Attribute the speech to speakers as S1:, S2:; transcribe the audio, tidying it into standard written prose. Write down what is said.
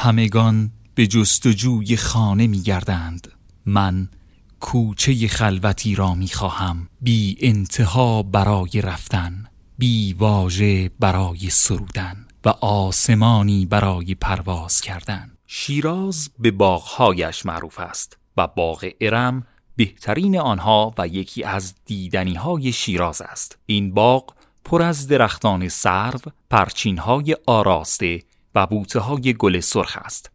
S1: همگان به جستجوی خانه می گردند، من کوچه خلوتی را می خواهم، بی انتها برای رفتن، بی واژه برای سرودن و آسمانی برای پرواز کردن. شیراز به باغ‌هایش معروف است و باغ ارم بهترین آنها و یکی از دیدنی‌های شیراز است. این باغ پر از درختان سرو، پرچین‌های آراسته و بوته‌های گل سرخ است.